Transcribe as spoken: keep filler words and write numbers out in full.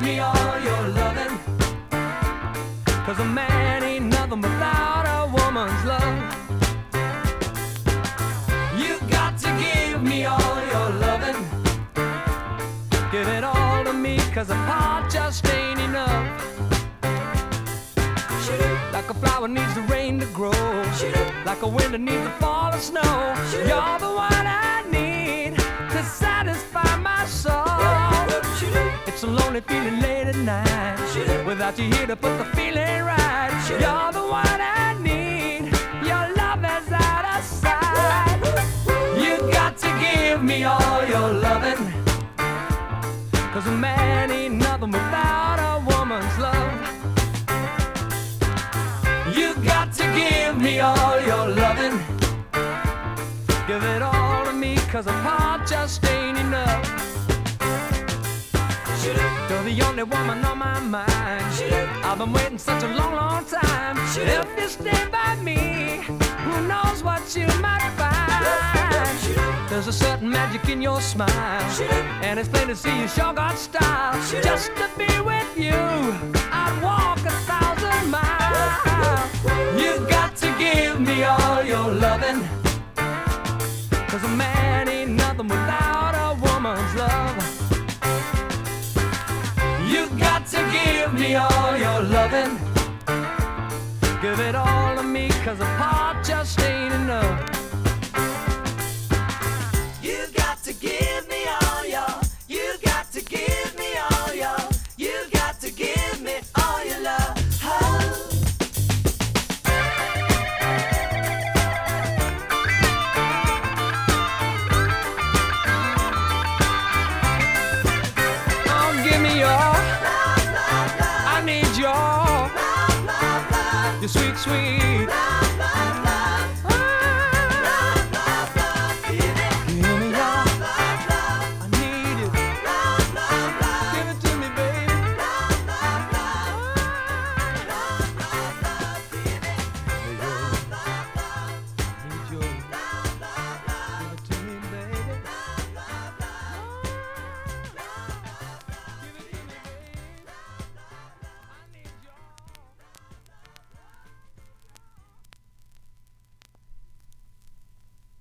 me all your loving, 'cause a man ain't nothing without a woman's love. You got to give me all your loving, give it all to me, 'cause a part just ain't enough. Like a flower needs the rain to grow, like a winter needs the fall of snow. You're the one I need to satisfy my soul. It's a lonely feeling late at night, without you here to put the feeling right. You're the one I need, your love is out of sight. You got to give me all your loving, 'cause a man ain't nothing without a woman's love. You got to give me all your loving, give it all to me, 'cause a part just ain't enough. You're the only woman on my mind, I've been waiting such a long, long time. If you stay by me, who knows what you might find. There's a certain magic in your smile, and it's plain to see you sure got style. Just to be with you, I'd walk a thousand miles. You got to give me all your loving, 'cause a man ain't nothing without a woman's love. You got to give me all your loving, give it all to me, 'cause a part just ain't enough. You got to give me all your, you got to give me all your, you got to give me all your love. Oh. I need your, your sweet, sweet